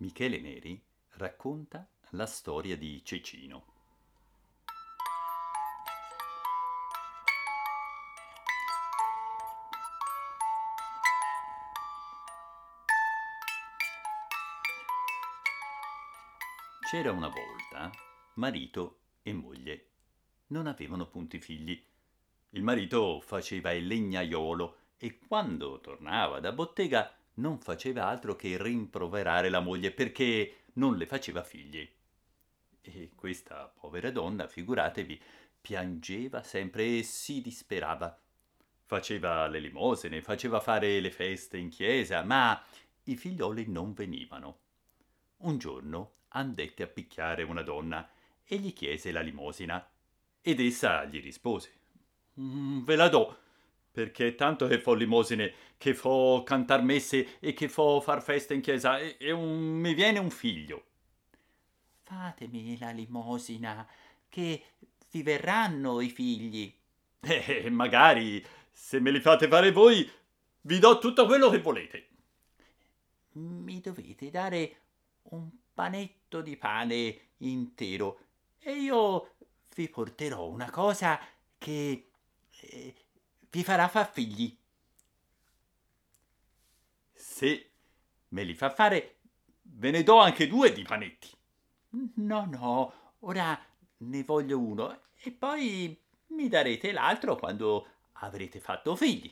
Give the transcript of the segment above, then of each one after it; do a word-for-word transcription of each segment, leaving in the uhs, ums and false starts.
Michele Neri racconta la storia di Cecino. C'era una volta marito e moglie. Non avevano punti figli. Il marito faceva il legnaiolo e quando tornava da bottega non faceva altro che rimproverare la moglie perché non le faceva figli. E questa povera donna, figuratevi, piangeva sempre e si disperava. Faceva le limosine, faceva fare le feste in chiesa, ma i figlioli non venivano. Un giorno andette a picchiare una donna e gli chiese la limosina. Ed essa gli rispose: "Mm, ve la do, perché tanto che fo limosine, che fo cantar messe e che fo far festa in chiesa e, e un- mi viene un figlio." Fatemi la limosina, che vi verranno i figli. Eh, magari, se me li fate fare voi, vi do tutto quello che volete. Mi dovete dare un panetto di pane intero e io vi porterò una cosa che eh, vi farà far figli. Se me li fa fare, ve ne do anche due di panetti. No, no, ora ne voglio uno e poi mi darete l'altro quando avrete fatto figli.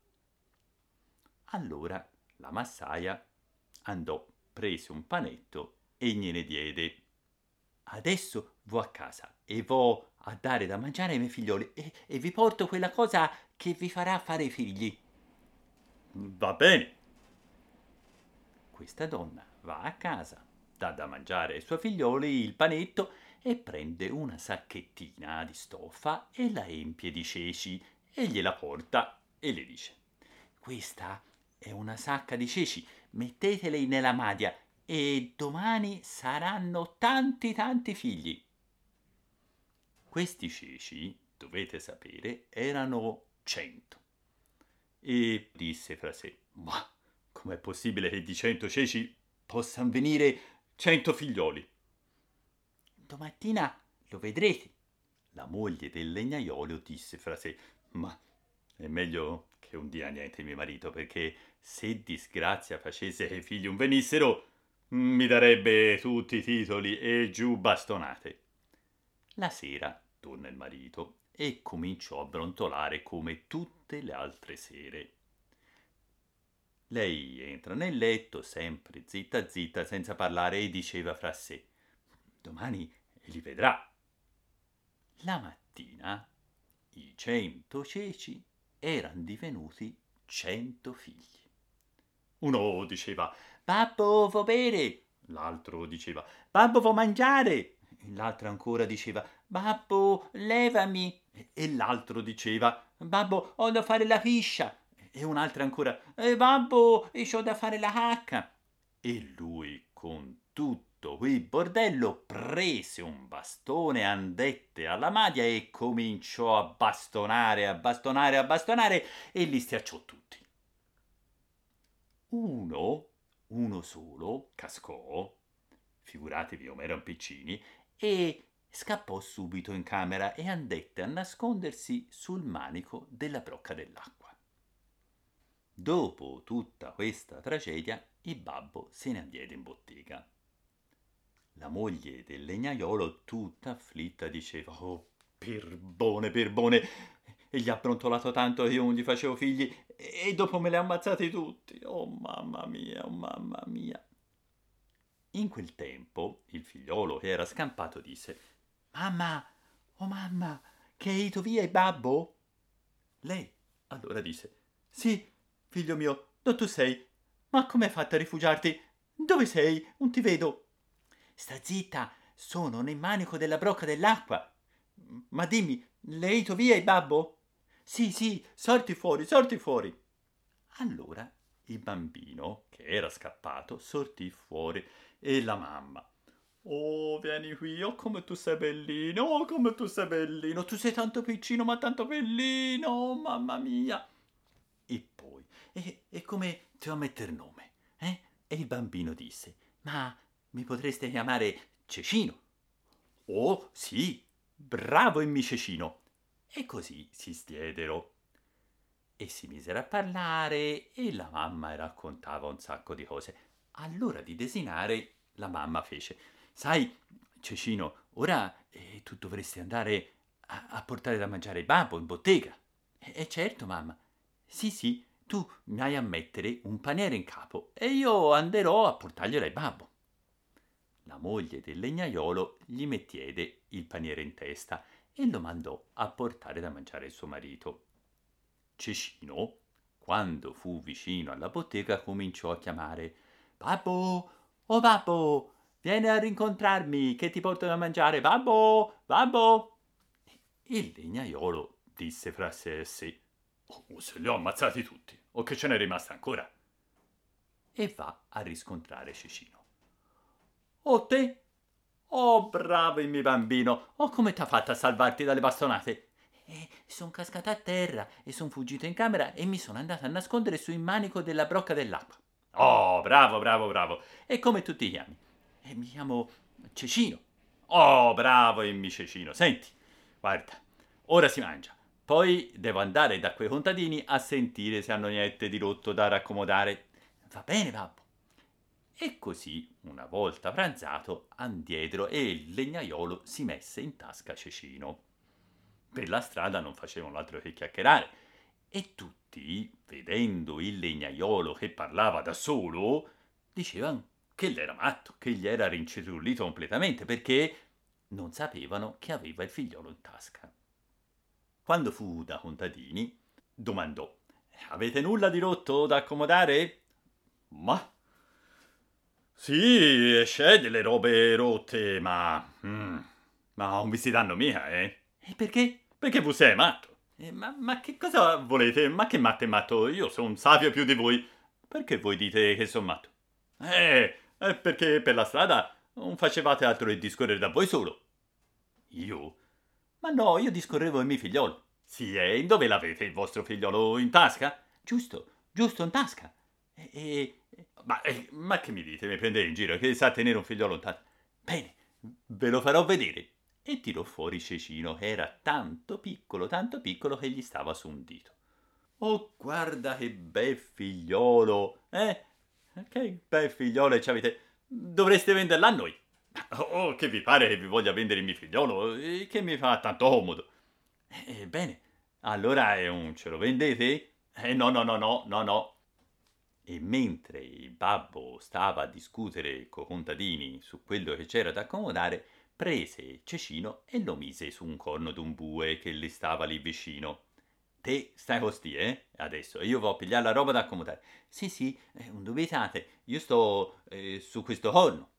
Allora la massaia andò, prese un panetto e gliene diede. Adesso vo a casa e vo a dare da mangiare ai miei figlioli e, e vi porto quella cosa che vi farà fare figli. Va bene. Questa donna va a casa, dà da mangiare ai suoi figlioli il panetto e prende una sacchettina di stoffa e la empie di ceci e gliela porta e le dice: Questa è una sacca di ceci, metteteli nella madia e domani saranno tanti tanti figli. questi ceci, dovete sapere, erano cento. E disse fra sé: ma com'è possibile che di cento ceci possano venire cento figlioli? Domattina lo vedrete. La moglie del legnaiolo disse fra sé: ma è meglio che un dia niente mio marito, perché se disgrazia facesse che i figli non venissero, mi darebbe tutti i titoli e giù bastonate. La sera torna il marito e cominciò a brontolare come tutte le altre sere. Lei entra nel letto, sempre zitta zitta, senza parlare, e diceva fra sé: domani li vedrà. La mattina i cento ceci erano divenuti cento figli. Uno diceva: Babbo, vo bere. l'altro diceva: Babbo, vo mangiare. l'altro ancora diceva: Babbo, levami. e l'altro diceva: Babbo, ho da fare la fiscia. e un altro ancora: Eh, babbo, c'ho da fare la cacca. e lui, con tutto quel bordello, prese un bastone, andette alla madia e cominciò a bastonare, a bastonare, a bastonare e li stiacciò tutti. Uno, uno solo, cascò, figuratevi come erano piccini, e scappò subito in camera e andette a nascondersi sul manico della brocca dell'acqua. Dopo tutta questa tragedia, il babbo se ne andiede in bottega. La moglie del legnaiolo, tutta afflitta, diceva: oh, perbone, perbone, e gli ha brontolato tanto che io non gli facevo figli e dopo me li ha ammazzati tutti. Oh mamma mia, oh mamma mia. In quel tempo il figliolo che era scampato disse: Mamma, oh mamma, che hai ido via il babbo? lei allora disse: sì, figlio mio, dove tu sei? Ma come hai fatto a rifugiarti? Dove sei? Non ti vedo. Sta zitta, sono nel manico della brocca dell'acqua. Ma dimmi, l'hai ido via il babbo? Sì, sì. Sorti fuori, sorti fuori. Allora il bambino, che era scappato, sortì fuori e la mamma: oh, vieni qui, oh come tu sei bellino, oh come tu sei bellino, tu sei tanto piccino ma tanto bellino, oh mamma mia. E poi, e, e come ti va a mettere nome? Eh? E il bambino disse: ma mi potreste chiamare Cecino? Oh, sì, bravo il mio Cecino. E così si stiedero e si misero a parlare e la mamma raccontava un sacco di cose. All'ora di desinare la mamma fece: sai, Cecino, ora eh, tu dovresti andare a, a portare da mangiare il babbo in bottega. E eh, certo, mamma. Sì, sì, tu mi hai a mettere un paniere in capo e io anderò a portarglielo al babbo. La moglie del legnaiolo gli mettiede il paniere in testa e lo mandò a portare da mangiare il suo marito. Cecino, quando fu vicino alla bottega, cominciò a chiamare: babbo, oh babbo, vieni a rincontrarmi che ti porto da mangiare, babbo, babbo. Il legnaiolo disse fra sé e sé: oh, se li ho ammazzati tutti, o che ce n'è rimasta ancora? E va a riscontrare Cecino. Oh te? Oh bravo il mio bambino, oh come t'ha fatto a salvarti dalle bastonate? E sono cascato a terra e sono fuggito in camera e mi sono andato a nascondere sul manico della brocca dell'acqua. Oh, bravo, bravo, bravo. E come tu ti chiami? E mi chiamo Cecino. Oh, bravo il mio Cecino. Senti, guarda, ora si mangia. Poi devo andare da quei contadini a sentire se hanno niente di rotto da raccomodare. Va bene, babbo. E così, una volta pranzato, andietro e il legnaiolo si messe in tasca Cecino. Per la strada non facevano altro che chiacchierare e tutti, vedendo il legnaiolo che parlava da solo, dicevano che l'era matto, che gli era rincerullito completamente perché non sapevano che aveva il figliolo in tasca. Quando fu da contadini, domandò: avete nulla di rotto da accomodare? Ma sì, c'è delle robe rotte, ma mm, ma non vi si danno mica, eh? E perché? Perché voi sei matto. Eh, ma, ma che cosa volete? Ma che matto è matto? Io sono savio più di voi. Perché voi dite che sono matto? Eh, è perché per la strada non facevate altro che discorrere da voi solo. Io? Ma no, io discorrevo il mio figliolo. Sì, e dove l'avete il vostro figliolo? In tasca? Giusto, giusto, in tasca. E... e... Ma, eh, ma che mi dite? Mi prendete in giro? Che sa tenere un figliolo in tasca? Bene, ve lo farò vedere. E tirò fuori Cecino, che era tanto piccolo, tanto piccolo che gli stava su un dito. Oh, guarda che bel figliolo, eh? Che bel figliolo ci avete. Dovreste venderlo a noi. Oh, che vi pare che vi voglia vendere il mio figliolo? Eh, che mi fa tanto comodo. Eh, bene, allora è un ce lo vendete? Eh, no, no, no, no, no, no. E mentre il babbo stava a discutere coi contadini su quello che c'era da accomodare, prese Cecino e lo mise su un corno d'un bue che gli stava lì vicino. Te stai costì, eh? Adesso io vado a pigliare la roba da accomodare. Sì, sì, eh, non dubitate, io sto eh, su questo corno.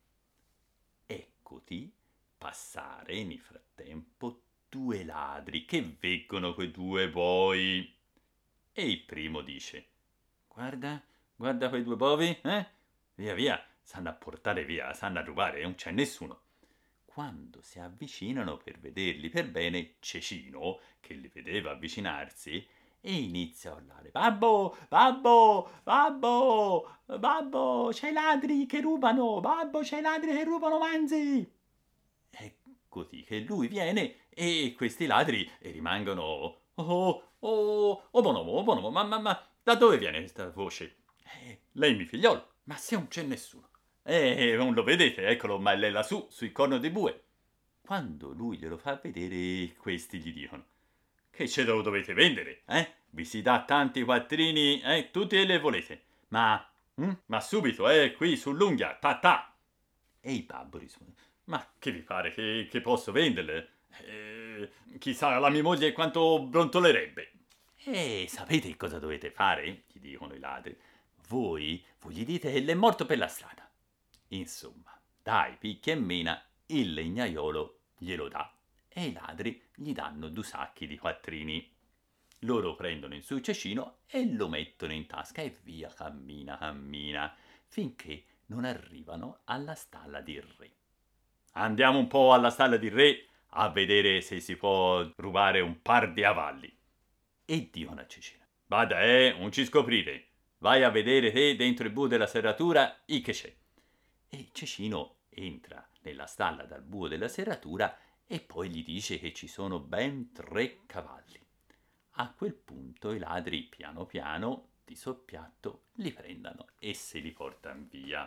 Eccoti passare nel frattempo due ladri che veggono quei due boi. E il primo dice: guarda, guarda quei due bovi, eh? Via, via, sanno a portare via, sanno a rubare, non c'è nessuno. Quando si avvicinano per vederli per bene, Cecino, che li vedeva avvicinarsi, e inizia a urlare: babbo, babbo, babbo, babbo, c'è i ladri che rubano, babbo, c'è i ladri che rubano manzi. Eccoti che lui viene e questi ladri rimangono: oh, oh, oh, bonomo, oh, bonomo, ma, ma, ma, da dove viene questa voce? Eh, lei mi figliolo, ma se non c'è nessuno. Eh, non lo vedete, eccolo, ma è lei lassù, sul corno di bue. Quando lui glielo fa vedere, questi gli dicono: che ce lo dovete vendere, eh? Vi si dà tanti quattrini, eh? Tutti le volete. Ma, hm? ma subito, eh? Qui sull'unghia, ta ta. E il babbo risponde: ma che vi pare che, che posso venderle? Eh, chissà la mia moglie quanto brontolerebbe. E sapete cosa dovete fare? Gli dicono i ladri. Voi, voi gli dite che l'è morto per la strada. Insomma, dai picchi e mena, il legnaiolo glielo dà e i ladri gli danno due sacchi di quattrini. Loro prendono il suo Cecino e lo mettono in tasca e via cammina, cammina, finché non arrivano alla stalla di re. Andiamo un po' alla stalla di re a vedere se si può rubare un par di avalli. E dicono a Cecino: vada, eh, non ci scoprire. Vai a vedere te dentro il bu della serratura il che c'è. E Cecino entra nella stalla dal buco della serratura e poi gli dice che ci sono ben tre cavalli. A quel punto i ladri piano piano di soppiatto li prendono e se li portano via.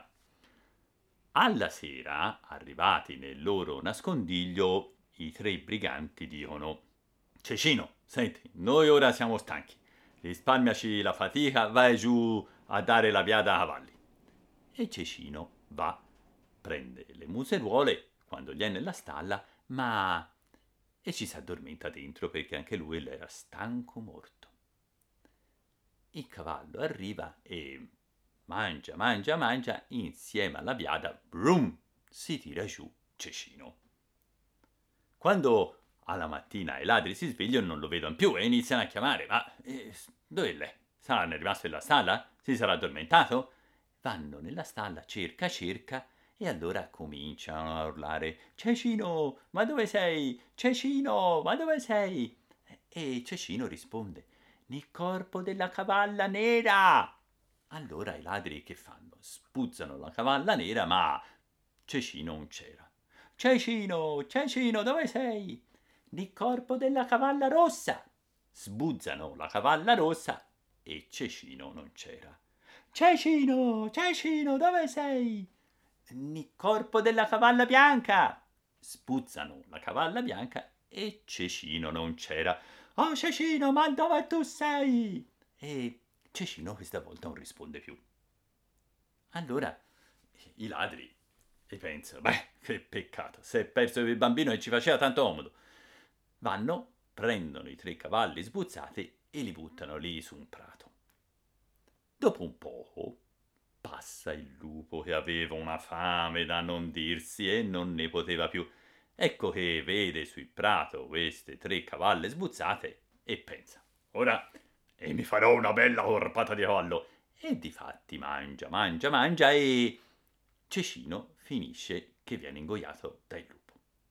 Alla sera, arrivati nel loro nascondiglio, i tre briganti dicono: Cecino, senti, noi ora siamo stanchi, risparmiaci la fatica, vai giù a dare la viada a cavalli. E Cecino va, prende le museruole quando gli è nella stalla, ma e ci si addormenta dentro perché anche lui era stanco morto. Il cavallo arriva e mangia, mangia, mangia, insieme alla biada, brum, si tira giù Cecino. Quando alla mattina i ladri si svegliano non lo vedono più e iniziano a chiamare: ma eh, dove è lei? Sarà rimasto nella stalla? Si sarà addormentato? Vanno nella stalla, cerca, cerca, e allora cominciano a urlare: Cecino, ma dove sei? Cecino, ma dove sei? E Cecino risponde: nel corpo della cavalla nera. Allora i ladri che fanno? Spuzzano la cavalla nera, ma Cecino non c'era. Cecino, Cecino, dove sei? Nel corpo della cavalla rossa. Sbuzzano la cavalla rossa e Cecino non c'era. Cecino, Cecino, dove sei? Nel corpo della cavalla bianca. Spuzzano la cavalla bianca e Cecino non c'era. Oh Cecino, ma dove tu sei? E Cecino questa volta non risponde più. Allora i ladri e pensano: beh, che peccato, si è perso il bambino e ci faceva tanto comodo. Vanno, prendono i tre cavalli sbuzzati e li buttano lì su un prato. Dopo un poco passa il lupo che aveva una fame da non dirsi e non ne poteva più. Ecco che vede sul prato queste tre cavalle sbuzzate e pensa: ora e mi farò una bella corpata di cavallo. E difatti mangia, mangia, mangia e Cecino finisce che viene ingoiato dal lupo.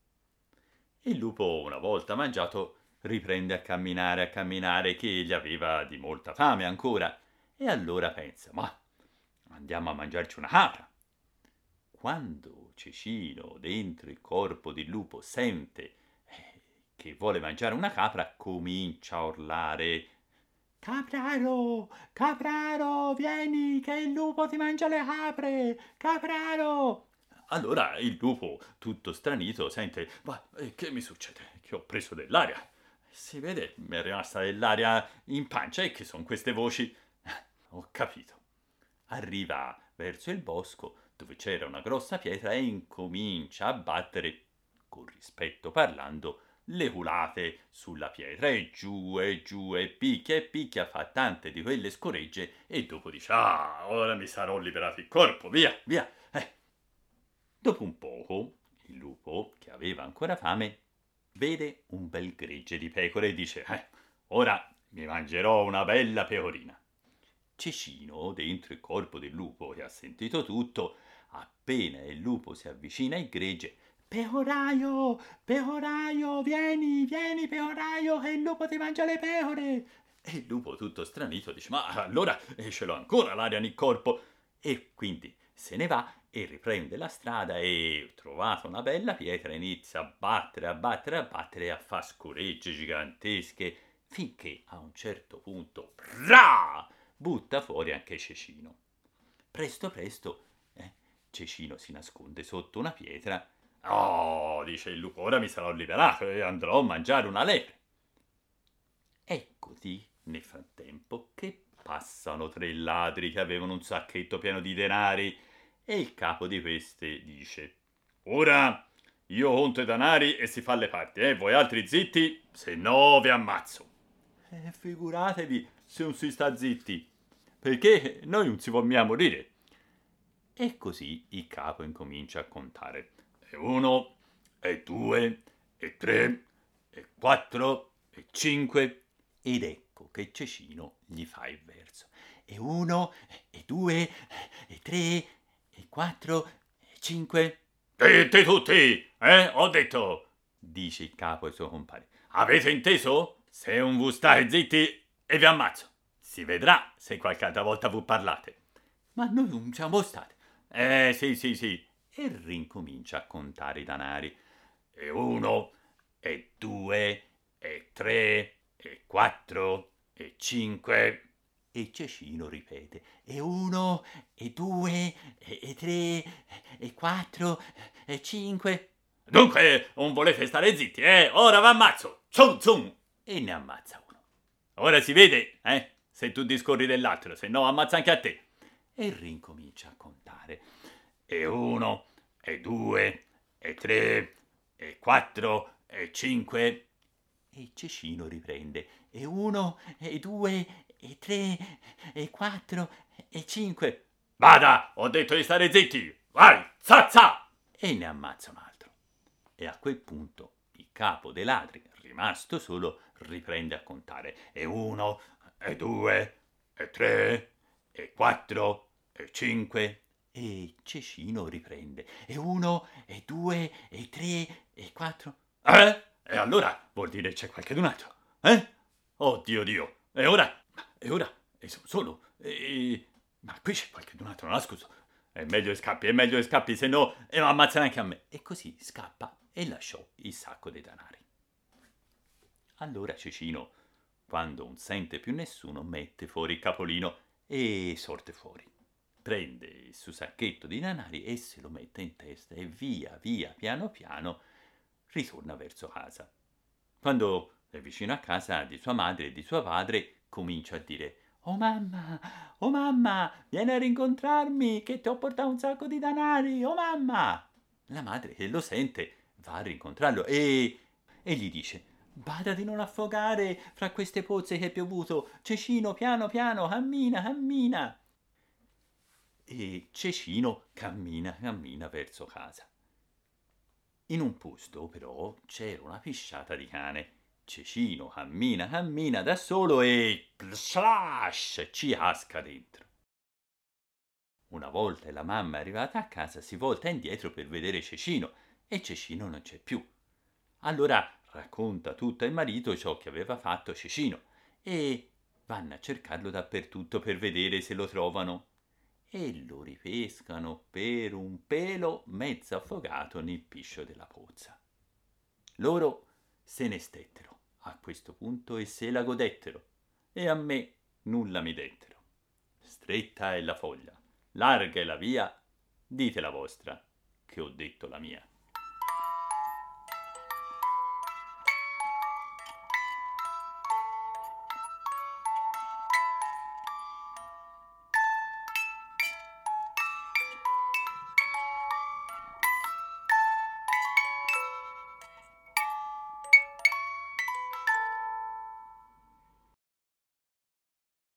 Il lupo, una volta mangiato, riprende a camminare, a camminare, che gli aveva di molta fame ancora, e allora pensa: ma andiamo a mangiarci una capra. Quando Cecino, dentro il corpo del lupo, sente eh, che vuole mangiare una capra, comincia a urlare: Capraro, Capraro, vieni che il lupo ti mangia le capre, Capraro! Allora il lupo, tutto stranito, sente: ma eh, che mi succede? Che ho preso dell'aria. Si vede, mi è rimasta dell'aria in pancia e che sono queste voci? Ho capito. Arriva verso il bosco dove c'era una grossa pietra e incomincia a battere, con rispetto parlando, le culate sulla pietra e giù e giù e picchia e picchia, fa tante di quelle scoregge e dopo dice: ah, ora mi sarò liberato il corpo, via, via. Eh. Dopo un poco il lupo, che aveva ancora fame, vede un bel gregge di pecore e dice: eh, ora mi mangerò una bella pecorina. Cecino, dentro il corpo del lupo, che ha sentito tutto, appena il lupo si avvicina al gregge: pecoraio, pecoraio, vieni, vieni pecoraio, che il lupo ti mangia le pecore. E il lupo, tutto stranito, dice: ma allora eh, ce l'ho ancora l'aria nel corpo. E quindi se ne va e riprende la strada e, trovata una bella pietra, inizia a battere, a battere, a battere e a far scoregge gigantesche, finché a un certo punto prà, butta fuori anche Cecino. Presto presto eh, Cecino si nasconde sotto una pietra. Oh, dice il lupo, ora mi sarò liberato e andrò a mangiare una lepre. Eccoti nel frattempo che passano tre ladri che avevano un sacchetto pieno di denari e il capo di queste dice: ora io conto i denari e si fa le parti, eh? Voi altri zitti, se no vi ammazzo. Eh, figuratevi se non si sta zitti, perché noi non si vogliamo morire. E così il capo incomincia a contare: e uno, e due, e tre, e quattro, e cinque. Ed ecco che Cecino gli fa il verso: e uno, e due, e tre, e quattro, e cinque. Zitti tutti, eh? Ho detto, dice il capo ai suoi compari. Avete inteso? Se non vi state zitti e vi ammazzo. Si vedrà se qualche altra volta vi parlate. Ma noi non siamo stati. Eh, sì, sì, sì. E rincomincia a contare i danari. E uno, e due, e tre, e quattro, e cinque. E Cecino ripete. E uno, e due, e, e tre, e quattro, e cinque. Dunque, non volete stare zitti, eh? Ora v'ammazzo! Zum zum! E ne ammazza uno. Ora si vede, eh? Se tu discorri dell'altro, se no ammazza anche a te. E rincomincia a contare. E uno, e due, e tre, e quattro, e cinque. E Cecino riprende. E uno, e due, e tre, e quattro, e cinque. Vada, ho detto di stare zitti! Vai, zazza! E ne ammazza un altro. E a quel punto il capo dei ladri, rimasto solo, riprende a contare. E uno, e due, e tre, e quattro, e cinque. E Cecino riprende. E uno, e due, e tre, e quattro. Eh? E allora vuol dire c'è qualcun altro? Eh? Oh Dio Dio! E ora? E ora? E sono solo? E... Ma qui c'è qualcun altro, non ha scuso. È meglio che scappi, è meglio che scappi, se no e ammazzano anche a me. E così scappa e lasciò il sacco dei danari. Allora Cecino, quando non sente più nessuno, mette fuori il capolino e sorte fuori. Prende il suo sacchetto di danari e se lo mette in testa e via, via, piano piano, ritorna verso casa. Quando è vicino a casa di sua madre e di suo padre, comincia a dire: «Oh mamma, oh mamma, vieni a rincontrarmi che ti ho portato un sacco di danari, oh mamma!» La madre, che lo sente, va a rincontrarlo e, e gli dice: «Bada di non affogare fra queste pozze che è piovuto, Cecino, piano piano, cammina, cammina!» E Cecino cammina, cammina verso casa. In un posto, però, c'era una pisciata di cane. Cecino cammina, cammina da solo e slash ci casca dentro. Una volta la mamma è arrivata a casa, si volta indietro per vedere Cecino e Cecino non c'è più. Allora racconta tutto al marito ciò che aveva fatto Cecino e vanno a cercarlo dappertutto per vedere se lo trovano. E lo ripescano per un pelo mezzo affogato nel piscio della pozza. Loro se ne stettero a questo punto e se la godettero, e a me nulla mi dettero. Stretta è la foglia, larga è la via, dite la vostra, che ho detto la mia.